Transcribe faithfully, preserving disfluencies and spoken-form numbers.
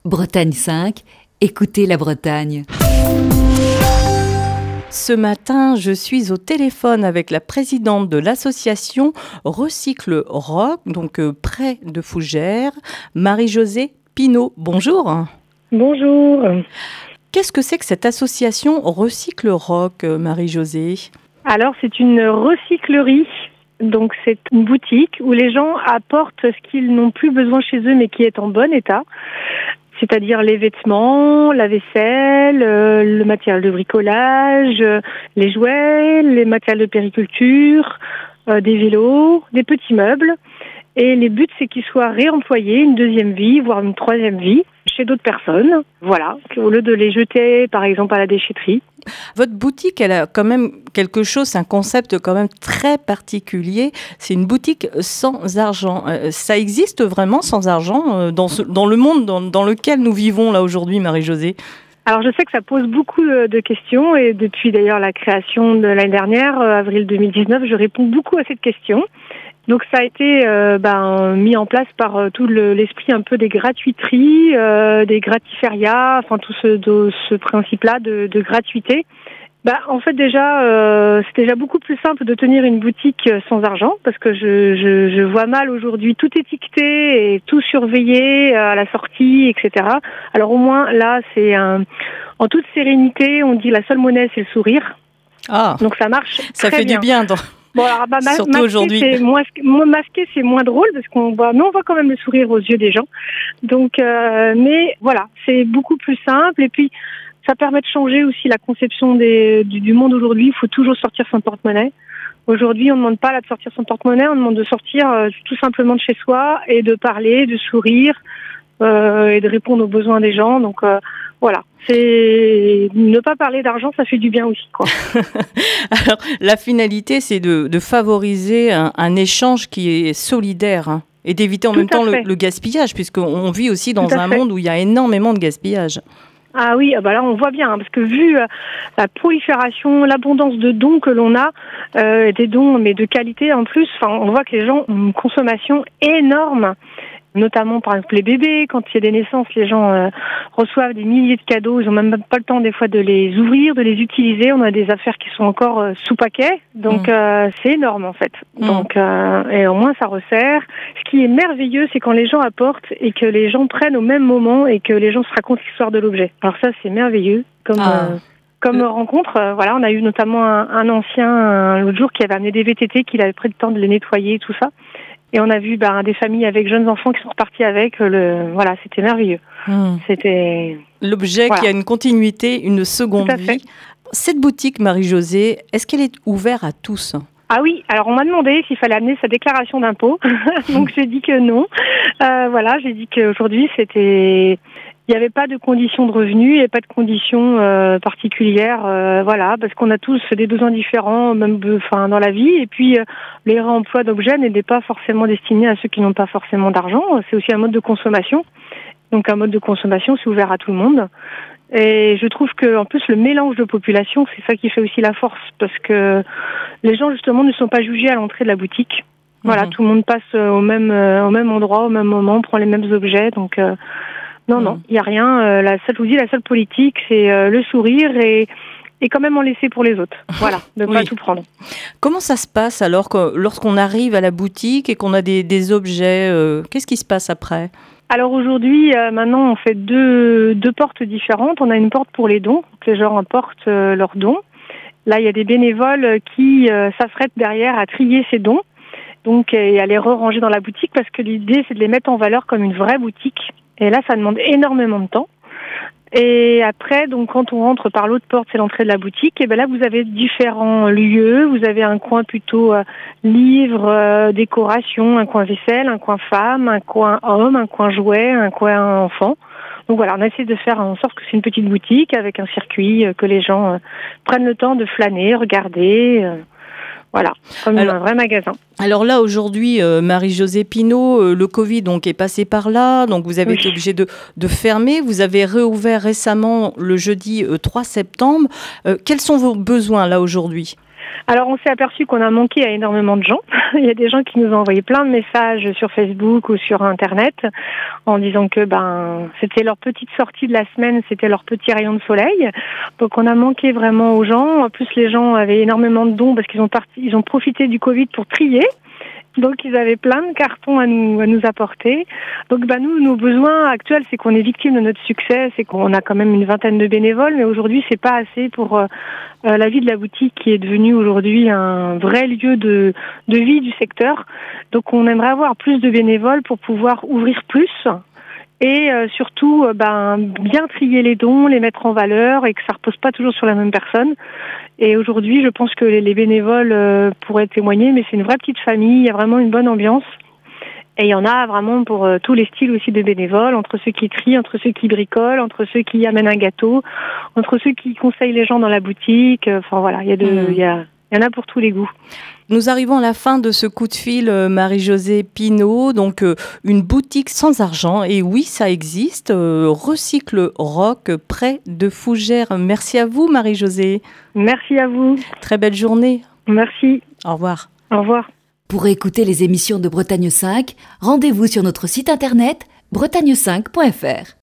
Bretagne cinq, écoutez la Bretagne. Ce matin, je suis au téléphone avec la présidente de l'association Recycle Rock, donc euh, près de Fougères, Marie-Josée Pinault. Bonjour. Bonjour. Qu'est-ce que c'est que cette association Recycle Rock, Marie-Josée ? Alors, c'est une recyclerie. Donc, c'est une boutique où les gens apportent ce qu'ils n'ont plus besoin chez eux, mais qui est en bon état. C'est-à-dire les vêtements, la vaisselle, euh, le matériel de bricolage, euh, les jouets, les matériels de périculture, euh, des vélos, des petits meubles. Et les buts, c'est qu'ils soient réemployés, une deuxième vie, voire une troisième vie, chez d'autres personnes. Voilà, au lieu de les jeter, par exemple, à la déchetterie. Votre boutique, elle a quand même quelque chose, un concept quand même très particulier. C'est une boutique sans argent. Euh, ça existe vraiment sans argent euh, dans, ce, dans le monde dans, dans lequel nous vivons là aujourd'hui, Marie-Josée ? Alors, je sais que ça pose beaucoup de questions et depuis d'ailleurs la création de l'année dernière, euh, avril deux mille dix-neuf, je réponds beaucoup à cette question. Donc ça a été euh, ben, mis en place par euh, tout le, l'esprit un peu des gratuiteries, euh, des gratiférias, enfin tout ce, de, ce principe-là de, de gratuité. Ben, en fait déjà, euh, c'est déjà beaucoup plus simple de tenir une boutique sans argent parce que je, je, je vois mal aujourd'hui tout étiqueté et tout surveillé à la sortie, et cetera. Alors au moins là, c'est un, en toute sérénité, on dit la seule monnaie c'est le sourire. Ah, donc ça marche. Ça très fait bien. du bien. Dans... Bon, alors, bah, ma- Surtout masquer, aujourd'hui. c'est moins, moins masqué, c'est moins drôle parce qu'on voit, mais on voit quand même le sourire aux yeux des gens. Donc, euh, mais voilà, c'est beaucoup plus simple et puis ça permet de changer aussi la conception des, du, du monde aujourd'hui. Il faut toujours sortir son porte-monnaie. Aujourd'hui, on ne demande pas là de sortir son porte-monnaie, on demande de sortir euh, tout simplement de chez soi et de parler, de sourire euh, et de répondre aux besoins des gens. Donc euh, voilà. C'est ne pas parler d'argent, ça fait du bien aussi, quoi. Alors, la finalité, c'est de, de favoriser un, un échange qui est solidaire hein, et d'éviter en Tout même temps le, fait. le gaspillage, puisqu'on vit aussi dans Tout à un fait. monde où il y a énormément de gaspillage. Ah oui, bah là on voit bien, hein, parce que vu euh, la prolifération, l'abondance de dons que l'on a, euh, des dons mais de qualité en plus, enfin on voit que les gens ont une consommation énorme. Notamment par exemple les bébés, quand il y a des naissances, les gens euh, reçoivent des milliers de cadeaux, ils n'ont même pas le temps des fois de les ouvrir, de les utiliser. On a des affaires qui sont encore euh, sous paquet, donc mmh. euh, c'est énorme en fait. Mmh. Donc euh, et au moins ça resserre. Ce qui est merveilleux, c'est quand les gens apportent et que les gens prennent au même moment et que les gens se racontent l'histoire de l'objet. Alors ça c'est merveilleux comme. Ah. Euh, Comme rencontre, euh, voilà, on a eu notamment un, un ancien un, l'autre jour qui avait amené des V T T, qu'il avait pris le temps de les nettoyer, tout ça. Et on a vu ben, des familles avec jeunes enfants qui sont repartis avec. Le, voilà, c'était merveilleux. Mmh. C'était l'objet voilà. Qui a une continuité, une seconde vie. Cette boutique, Marie-Josée, est-ce qu'elle est ouverte à tous ? Ah oui, alors on m'a demandé s'il fallait amener sa déclaration d'impôt. Donc j'ai dit que non. Euh, voilà, j'ai dit qu'aujourd'hui c'était... Il n'y avait pas de conditions de revenus, il n'y avait pas de conditions euh, particulières, euh, voilà, parce qu'on a tous des besoins différents, même enfin dans la vie. Et puis euh, les réemplois d'objets n'étaient pas forcément destinés à ceux qui n'ont pas forcément d'argent. C'est aussi un mode de consommation. Donc un mode de consommation, c'est ouvert à tout le monde. Et je trouve que en plus le mélange de population, c'est ça qui fait aussi la force, parce que les gens justement ne sont pas jugés à l'entrée de la boutique. Voilà, mmh. Tout le monde passe au même euh, au même endroit, au même moment, prend les mêmes objets, donc. Euh, Non, non, il n'y a rien. Euh, la seule, je vous dis, la seule politique, c'est euh, le sourire et, et quand même en laisser pour les autres. Voilà, de ne oui. pas tout prendre. Comment ça se passe alors que, lorsqu'on arrive à la boutique et qu'on a des, des objets euh, qu'est-ce qui se passe après ? Alors aujourd'hui, euh, maintenant, on fait deux, deux portes différentes. On a une porte pour les dons, donc les gens apportent euh, leurs dons. Là, il y a des bénévoles qui euh, s'affrètent derrière à trier ces dons, donc et à les re-ranger dans la boutique, parce que l'idée, c'est de les mettre en valeur comme une vraie boutique. Et là, ça demande énormément de temps. Et après, donc, quand on rentre par l'autre porte, c'est l'entrée de la boutique. Et ben là, vous avez différents lieux. Vous avez un coin plutôt euh, livres, euh, décoration, un coin vaisselle, un coin femme, un coin homme, un coin jouet, un coin enfant. Donc voilà, on essaie de faire en sorte que c'est une petite boutique avec un circuit, euh, que les gens euh, prennent le temps de flâner, regarder. Euh, Voilà, comme alors, un vrai magasin. Alors là, aujourd'hui, euh, Marie-Josée Pinault, euh, le Covid donc, est passé par là, donc vous avez oui. été obligée de, de fermer. Vous avez réouvert récemment le jeudi euh, trois septembre. Euh, quels sont vos besoins là aujourd'hui ? Alors, on s'est aperçu qu'on a manqué à énormément de gens. Il y a des gens qui nous ont envoyé plein de messages sur Facebook ou sur Internet en disant que ben c'était leur petite sortie de la semaine, c'était leur petit rayon de soleil. Donc, on a manqué vraiment aux gens. En plus, les gens avaient énormément de dons parce qu'ils ont parti, ils ont profité du Covid pour trier. Donc, ils avaient plein de cartons à nous, à nous apporter. Donc, bah, nous, nos besoins actuels, c'est qu'on est victime de notre succès. C'est qu'on a quand même une vingtaine de bénévoles, mais aujourd'hui, c'est pas assez pour euh, la vie de la boutique qui est devenue aujourd'hui un vrai lieu de, de vie du secteur. Donc, on aimerait avoir plus de bénévoles pour pouvoir ouvrir plus. Et euh, surtout, euh, ben, bien trier les dons, les mettre en valeur et que ça repose pas toujours sur la même personne. Et aujourd'hui, je pense que les, les bénévoles euh, pourraient témoigner, mais c'est une vraie petite famille, il y a vraiment une bonne ambiance. Et il y en a vraiment pour euh, tous les styles aussi de bénévoles, entre ceux qui trient, entre ceux qui bricolent, entre ceux qui amènent un gâteau, entre ceux qui conseillent les gens dans la boutique. Enfin voilà, il y a de, mmh. il y a, il y en a pour tous les goûts. Nous arrivons à la fin de ce coup de fil, Marie-Josée Pinault, donc euh, une boutique sans argent, et oui, ça existe, euh, Recycle Rock, près de Fougères. Merci à vous, Marie-Josée. Merci à vous. Très belle journée. Merci. Au revoir. Au revoir. Pour écouter les émissions de Bretagne cinq, rendez-vous sur notre site internet bretagne cinq point f r.